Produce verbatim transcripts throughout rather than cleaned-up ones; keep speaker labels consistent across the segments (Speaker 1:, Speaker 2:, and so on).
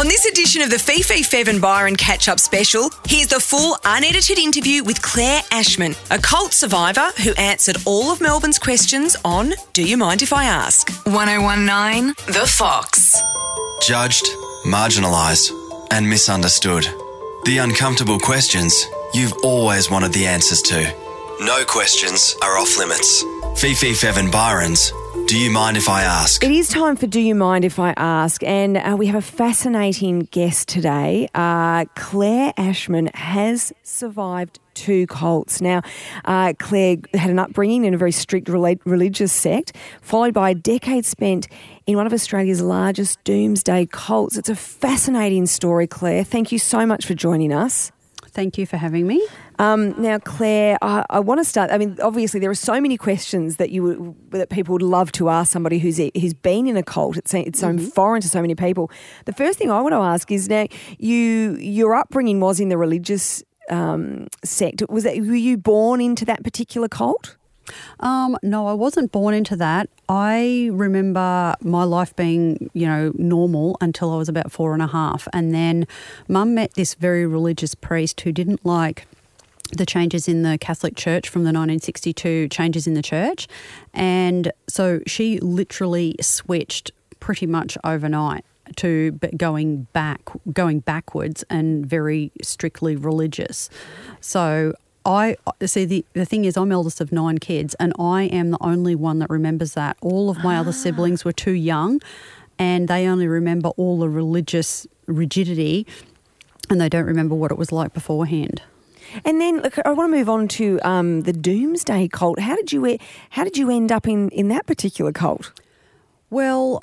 Speaker 1: this edition of the Fifi, Fev and Byron Catch-Up Special, here's the full unedited interview with Claire Ashman, a cult survivor who answered all of Melbourne's questions on Do You Mind If I Ask? one oh one nine The Fox.
Speaker 2: Judged, marginalised and misunderstood. The uncomfortable questions you've always wanted the answers to. No questions are off limits. Fifi, Fev and Byron's Do You Mind If I Ask?
Speaker 3: It is time for Do You Mind If I Ask? And uh, we have a fascinating guest today. Uh, Claire Ashman has survived two cults. Now, uh, Claire had an upbringing in a very strict rela- religious sect, followed by a decade spent in one of Australia's largest doomsday cults. It's a fascinating story, Claire. Thank you so much for joining us.
Speaker 4: Thank you for having me.
Speaker 3: Um, now, Claire, I, I want to start. I mean, obviously, there are so many questions that you would, that people would love to ask somebody who's who's been in a cult. It's it's so mm-hmm. foreign to so many people. The first thing I want to ask is now, you your upbringing was in the religious um, sect. Was that were you born into that particular cult?
Speaker 4: Um, no, I wasn't born into that. I remember my life being, you know, normal until I was about four and a half. And then Mum met this very religious priest who didn't like the changes in the Catholic Church from the nineteen sixty-two changes in the church. And so she literally switched pretty much overnight to going back, going backwards and very strictly religious. So I see the, the thing is I'm eldest of nine kids and I am the only one that remembers that. All of my ah. other siblings were too young and they only remember all the religious rigidity and they don't remember what it was like beforehand.
Speaker 3: And then look, I want to move on to um, the Doomsday Cult. How did you how did you end up in, in that particular cult?
Speaker 4: Well,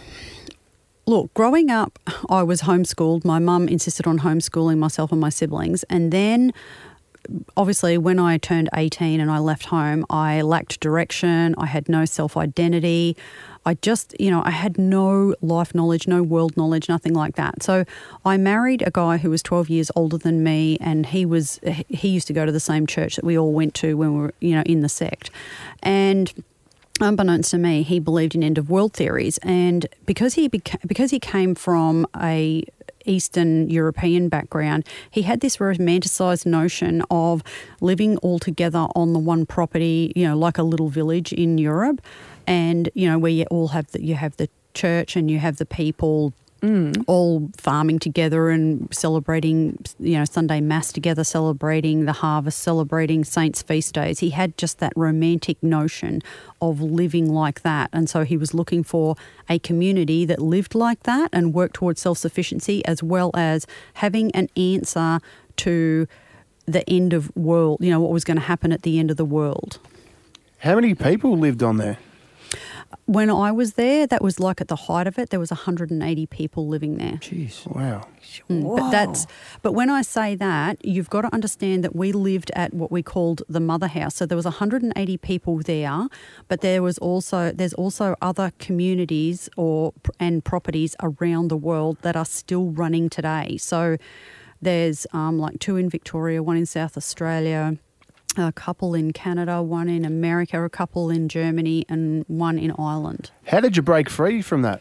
Speaker 4: look, growing up I was homeschooled. My mum insisted on homeschooling myself and my siblings, and then obviously, when I turned eighteen and I left home, I lacked direction. I had no self-identity. I just, you know, I had no life knowledge, no world knowledge, nothing like that. So I married a guy who was twelve years older than me, and he was he used to go to the same church that we all went to when we were, you know, in the sect. And unbeknownst to me, he believed in end-of-world theories. And because he beca- because he came from a Eastern European background, he had this romanticised notion of living all together on the one property, you know, like a little village in Europe, and you know where you all have the, you have the church and you have the people mm. all farming together and celebrating, you know, Sunday Mass together, celebrating the harvest, celebrating saints' feast days. He had just that romantic notion of living like that. And so he was looking for a community that lived like that and worked towards self-sufficiency, as well as having an answer to the end of world, you know, what was going to happen at the end of the world.
Speaker 5: How many people lived on there?
Speaker 4: When I was there, that was like at the height of it, there was one hundred eighty people living there.
Speaker 5: Jeez, wow.
Speaker 4: Mm, but that's but when I say that, you've got to understand that we lived at what we called the mother house. So there was one hundred eighty people there, but there was also there's also other communities or and properties around the world that are still running today. So there's um, like two in Victoria, one in South Australia, a couple in Canada, one in America, a couple in Germany, and one in Ireland.
Speaker 5: How did you break free from that?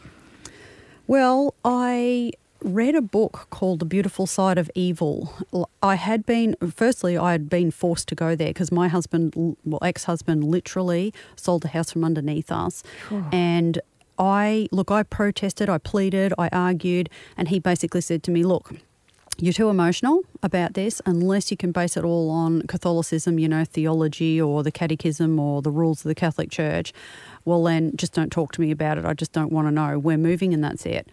Speaker 4: Well, I read a book called The Beautiful Side of Evil. I had been, firstly, I had been forced to go there because my husband, well, ex-husband, literally sold the house from underneath us. Oh. And I, look, I protested, I pleaded, I argued, and he basically said to me, look, you're too emotional about this unless you can base it all on Catholicism, you know, theology or the catechism or the rules of the Catholic Church. Well, then just don't talk to me about it. I just don't want to know. We're moving and that's it.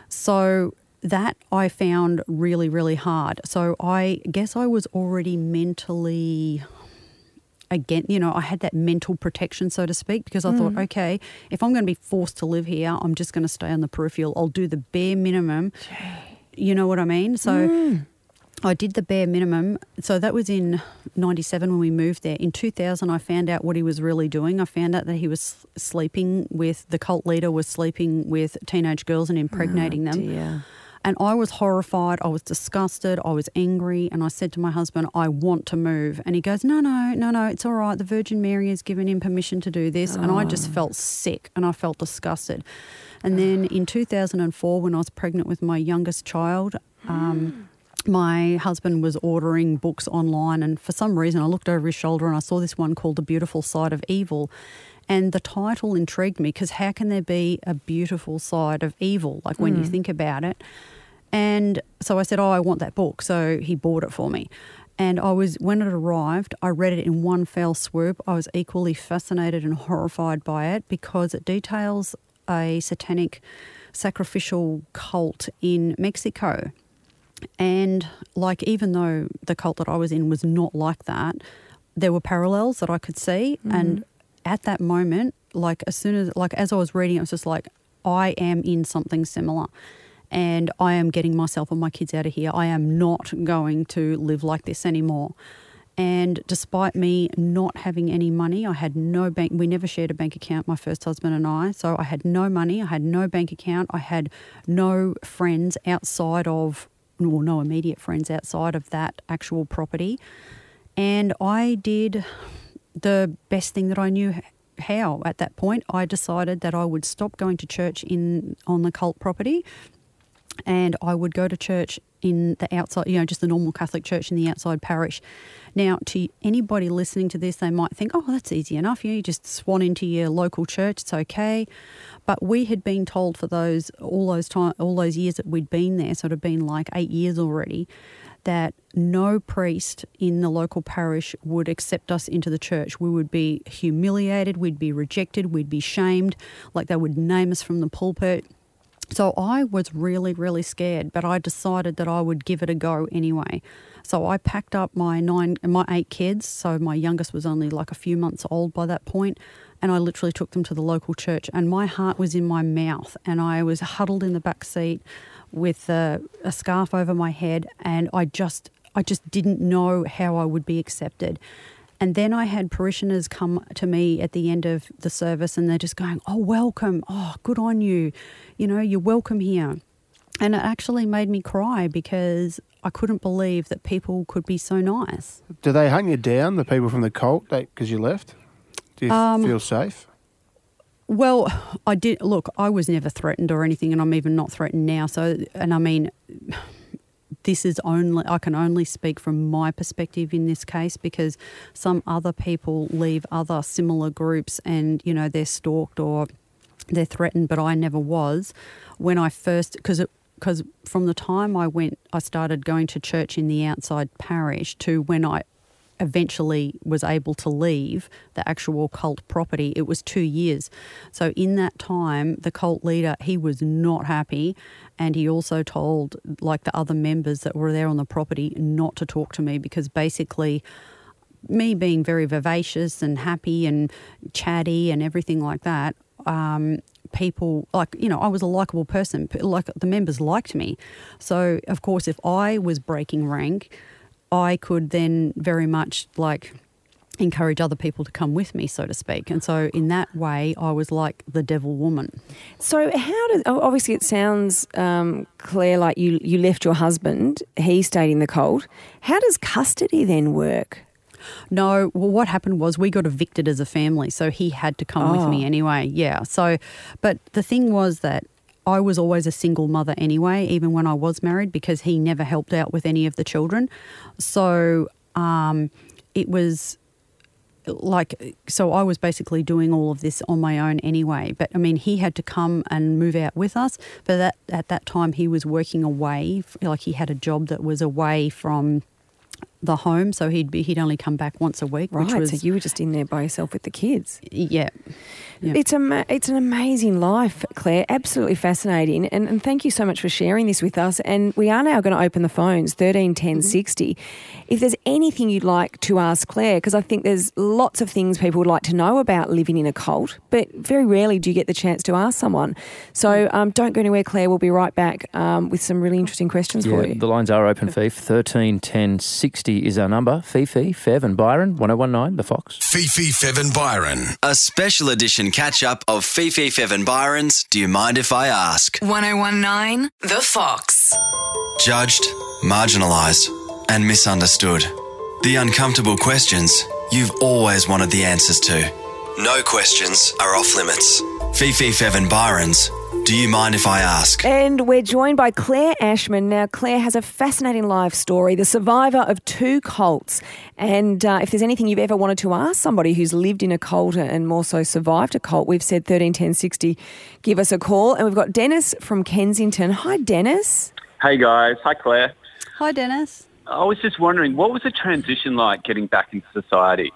Speaker 4: So that I found really, really hard. So I guess I was already mentally, again, you know, I had that mental protection, so to speak, because I mm. thought, okay, if I'm going to be forced to live here, I'm just going to stay on the peripheral. I'll do the bare minimum. Gee. You know what I mean? So mm. I did the bare minimum. So that was in ninety-seven when we moved there. In two thousand, I found out what he was really doing. I found out that he was sleeping with, the cult leader was sleeping with teenage girls and impregnating
Speaker 3: oh,
Speaker 4: them.
Speaker 3: Dear.
Speaker 4: And I was horrified, I was disgusted, I was angry, and I said to my husband, I want to move. And he goes, no, no, no, no, it's all right. The Virgin Mary has given him permission to do this. Oh. And I just felt sick and I felt disgusted. And then in two thousand four, when I was pregnant with my youngest child, um, my husband was ordering books online, and for some reason I looked over his shoulder and I saw this one called The Beautiful Side of Evil. And the title intrigued me because how can there be a beautiful side of evil, like when mm. you think about it? And so I said, oh, I want that book. So he bought it for me. And I was, when it arrived, I read it in one fell swoop. I was equally fascinated and horrified by it because it details a satanic sacrificial cult in Mexico. And like, even though the cult that I was in was not like that, there were parallels that I could see. Mm. And at that moment, like as soon as, like as I was reading, it was just like, I am in something similar and I am getting myself and my kids out of here. I am not going to live like this anymore. And despite me not having any money, I had no bank, we never shared a bank account, my first husband and I. So I had no money, I had no bank account, I had no friends outside of, well, no immediate friends outside of that actual property. And I did the best thing that I knew how at that point. I decided that I would stop going to church in on the cult property and I would go to church in the outside, you know, just the normal Catholic church in the outside parish. Now, to anybody listening to this, they might think, oh, that's easy enough. You, know, you just swan into your local church, it's okay. But we had been told for those all those time, all those years that we'd been there, sort of been like eight years already, that no priest in the local parish would accept us into the church. We would be humiliated, we'd be rejected, we'd be shamed, like they would name us from the pulpit. So I was really, really scared, but I decided that I would give it a go anyway. So I packed up my nine, my eight kids, so my youngest was only like a few months old by that point, and I literally took them to the local church, and my heart was in my mouth, and I was huddled in the back seat with a, a scarf over my head, and I just, I just didn't know how I would be accepted. And then I had parishioners come to me at the end of the service and they're just going, oh, welcome. Oh, good on you. You know, you're welcome here. And it actually made me cry because I couldn't believe that people could be so nice.
Speaker 5: Do they hunt you down, the people from the cult, because you left? Do you um, feel safe?
Speaker 4: Well, I did. Look, I was never threatened or anything, and I'm even not threatened now. So, and I mean... This is only, I can only speak from my perspective in this case because some other people leave other similar groups and, you know, they're stalked or they're threatened, but I never was. When I first, because because from the time I went, I started going to church in the outside parish to when I eventually was able to leave the actual cult property, it was two years. So in that time, the cult leader, he was not happy, and he also told like the other members that were there on the property not to talk to me because basically me being very vivacious and happy and chatty and everything like that, um, people, like, you know, I was a likeable person, like the members liked me. So, of course, if I was breaking rank, I could then very much like encourage other people to come with me, so to speak. And so in that way, I was like the devil woman.
Speaker 3: So how does, obviously it sounds, um, Claire, like you, you left your husband, he stayed in the cult. How does custody then work?
Speaker 4: No, well, what happened was we got evicted as a family, so he had to come oh. with me anyway. Yeah. So, but the thing was that I was always a single mother anyway, even when I was married, because he never helped out with any of the children. So um, it was like, so I was basically doing all of this on my own anyway. But I mean, he had to come and move out with us. But that, at that time, he was working away, like he had a job that was away from the home, so he'd be he'd only come back once a week.
Speaker 3: Right,
Speaker 4: which was,
Speaker 3: so you were just in there by yourself with the kids.
Speaker 4: Yeah. Yeah.
Speaker 3: It's a it's an amazing life, Claire. Absolutely fascinating, and, and thank you so much for sharing this with us. And we are now going to open the phones thirteen ten mm-hmm. sixty. If there's anything you'd like to ask Claire, because I think there's lots of things people would like to know about living in a cult, but very rarely do you get the chance to ask someone. So um, don't go anywhere, Claire. We'll be right back um, with some really interesting questions
Speaker 6: yeah,
Speaker 3: for you.
Speaker 6: The lines are open, Fifi. thirteen ten sixty is our number. Fifi, Fev and Byron, one oh one nine, The Fox.
Speaker 2: Fifi, Fev and Byron. A special edition catch-up of Fifi, Fev and Byron's Do You Mind If I Ask?
Speaker 1: one oh one nine The Fox. Cults.
Speaker 2: Judged, marginalised, and misunderstood. The uncomfortable questions you've always wanted the answers to. No questions are off limits. Fifi, Fev and Byron's Do You Mind If I Ask?
Speaker 3: And we're joined by Claire Ashman. Now, Claire has a fascinating life story, the survivor of two cults. And uh, if there's anything you've ever wanted to ask somebody who's lived in a cult and more so survived a cult, we've said thirteen ten sixty, give us a call. And we've got Dennis from Kensington. Hi, Dennis.
Speaker 7: Hey guys. Hi Claire.
Speaker 4: Hi, Dennis.
Speaker 7: I was just wondering, what was the transition like getting back into society?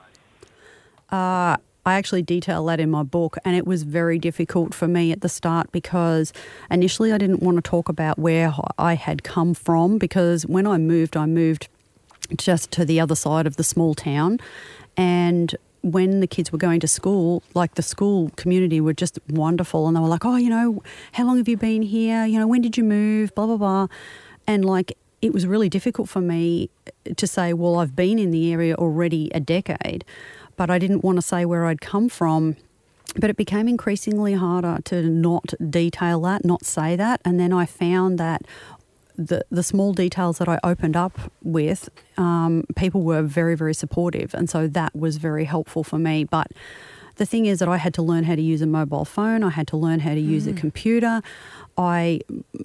Speaker 4: Uh, I actually detail that in my book, and it was very difficult for me at the start because initially I didn't want to talk about where I had come from, because when I moved, I moved just to the other side of the small town, and when the kids were going to school, like the school community were just wonderful, and they were like, oh, you know, how long have you been here? You know, when did you move? Blah, blah, blah. And like, it was really difficult for me to say, well, I've been in the area already a decade, but I didn't want to say where I'd come from. But it became increasingly harder to not detail that, not say that. And then I found that the the small details that I opened up with, um, people were very, very supportive. And so that was very helpful for me. But the thing is that I had to learn how to use a mobile phone. I had to learn how to use a computer. I,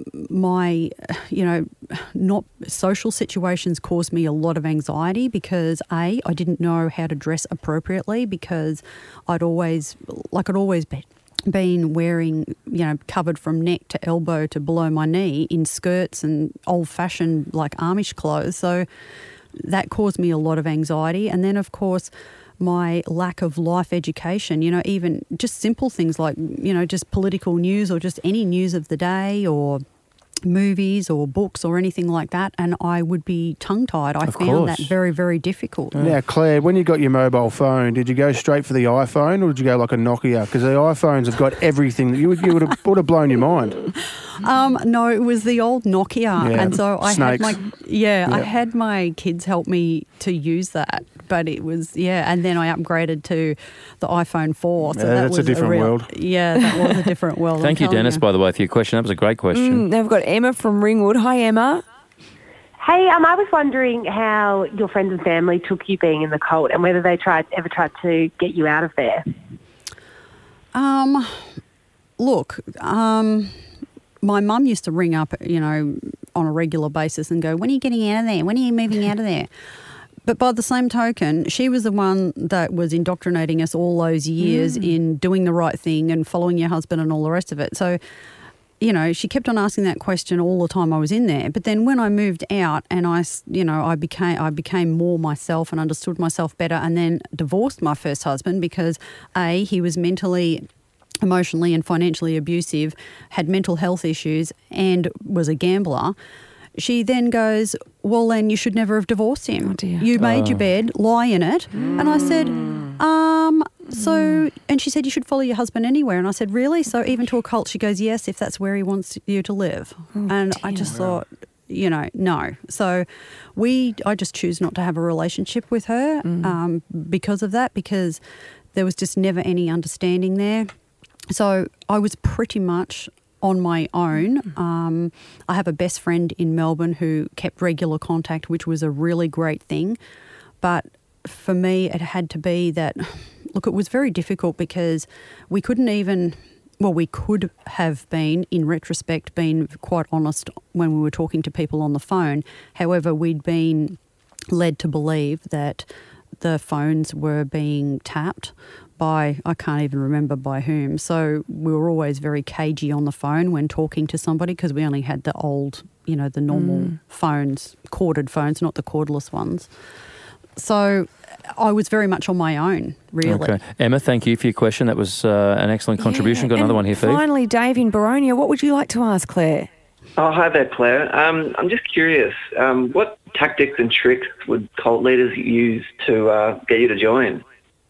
Speaker 4: my, you know, not social situations caused me a lot of anxiety because A, I didn't know how to dress appropriately because I'd always, like I'd always been, been wearing, you know, covered from neck to elbow to below my knee in skirts and old-fashioned like Amish clothes. So that caused me a lot of anxiety. And then, of course, my lack of life education, you know, even just simple things like, you know, just political news or just any news of the day or movies or books or anything like that, and I would be tongue-tied. I
Speaker 6: Of
Speaker 4: found
Speaker 6: course.
Speaker 4: that very, very difficult.
Speaker 5: Now, Claire, when you got your mobile phone, did you go straight for the iPhone or did you go like a Nokia? Because the iPhones have got everything that you would, you would have would have blown your mind.
Speaker 4: Um, no, it was the old Nokia,
Speaker 5: Yeah,
Speaker 4: and so I
Speaker 5: snakes.
Speaker 4: had my yeah, I
Speaker 5: Yeah.
Speaker 4: had my kids help me to use that. But it was, yeah, and then I upgraded to the iPhone four. So
Speaker 5: Yeah,
Speaker 4: that
Speaker 5: that's a
Speaker 4: was
Speaker 5: different
Speaker 4: real,
Speaker 5: world.
Speaker 4: Yeah, that was a different world.
Speaker 6: Thank
Speaker 4: I'm
Speaker 6: you,
Speaker 4: telling
Speaker 6: Dennis, by the way, for your question. That was a great question.
Speaker 3: Mm, now we've got Emma from Ringwood. Hi, Emma.
Speaker 8: Hey, um, I was wondering how your friends and family took you being in the cult and whether they tried ever tried to get you out of there.
Speaker 4: Um, look, um, my mum used to ring up, you know, on a regular basis and go, when are you getting out of there? When are you moving out of there? But by the same token, she was the one that was indoctrinating us all those years mm. in doing the right thing and following your husband and all the rest of it. So, you know, she kept on asking that question all the time I was in there. But then when I moved out and I, you know, I became I became more myself and understood myself better, and then divorced my first husband because A, he was mentally, emotionally and financially abusive, had mental health issues and was a gambler. She then goes, well, then you should never have divorced him.
Speaker 3: Oh, dear.
Speaker 4: You made
Speaker 6: Oh.
Speaker 4: your bed, lie in it. Mm. And I said, um, so, and she said, you should follow your husband anywhere. And I said, really? So even to a cult, she goes, yes, if that's where he wants you to live.
Speaker 3: Oh,
Speaker 4: and
Speaker 3: dear.
Speaker 4: I just thought, you know, no. So we, I just choose not to have a relationship with her
Speaker 3: Mm.
Speaker 4: um, because of that, because there was just never any understanding there. So I was pretty much on my own. Um, I have a best friend in Melbourne who kept regular contact, which was a really great thing. But for me, it had to be that, look, it was very difficult because we couldn't even, well, we could have been, in retrospect, been quite honest when we were talking to people on the phone. However, we'd been led to believe that the phones were being tapped by, I can't even remember by whom. So we were always very cagey on the phone when talking to somebody because we only had the old, you know, the normal mm. phones, corded phones, not the cordless ones. So I was very much on my own, really.
Speaker 6: Okay. Emma, thank you for your question. That was uh, an excellent contribution.
Speaker 3: Yeah.
Speaker 6: Got another
Speaker 3: And
Speaker 6: one here, Fee.
Speaker 3: Finally, Dave in Baronia, what would you like to ask Claire?
Speaker 9: Oh, hi there, Claire. Um, I'm just curious, um, what tactics and tricks would cult leaders use to uh, get you to join?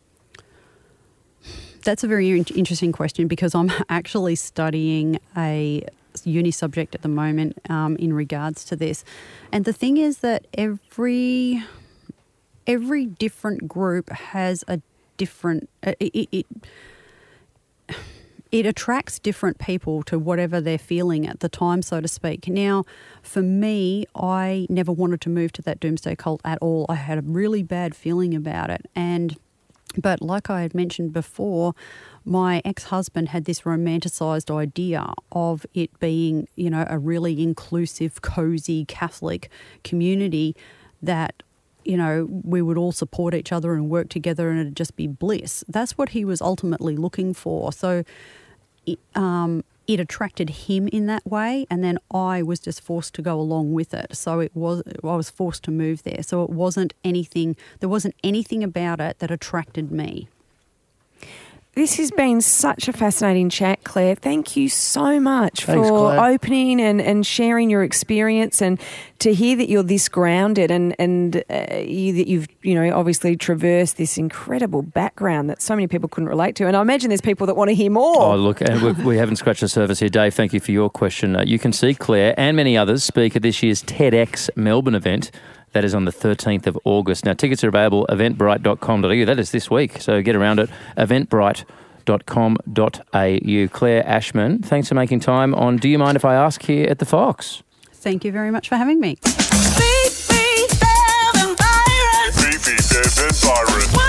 Speaker 4: That's a very in- interesting question because I'm actually studying a uni subject at the moment um, in regards to this. And the thing is that every every different group has a different... Uh, it, it, it attracts different people to whatever they're feeling at the time, so to speak. Now, for me, I never wanted to move to that doomsday cult at all. I had a really bad feeling about it. And but like I had mentioned before, my ex-husband had this romanticised idea of it being, you know, a really inclusive, cosy Catholic community that, you know, we would all support each other and work together and it'd just be bliss. That's what he was ultimately looking for. So it, um, it attracted him in that way, and then I was just forced to go along with it. So it was I was forced to move there. So it wasn't anything, there wasn't anything about it that attracted me.
Speaker 3: This has been such a fascinating chat, Claire. Thank you so much
Speaker 5: Thanks,
Speaker 3: for
Speaker 5: Claire.
Speaker 3: opening and, and sharing your experience, and to hear that you're this grounded and and uh, you, that you've you know obviously traversed this incredible background that so many people couldn't relate to. And I imagine there's people that want to hear more.
Speaker 6: Oh, look, and we, we haven't scratched the surface here. Dave, thank you for your question. Uh, you can see Claire and many others speak at this year's TEDx Melbourne event. That is on the thirteenth of August. Now, tickets are available at eventbrite dot com dot a u. That is this week, so get around it, eventbrite dot com dot a u. Claire Ashman, thanks for making time on Do You Mind If I Ask here at the Fox.
Speaker 4: Thank you very much for having me.
Speaker 10: Fifi, Dev and Byron. Fifi, Dev and Byron.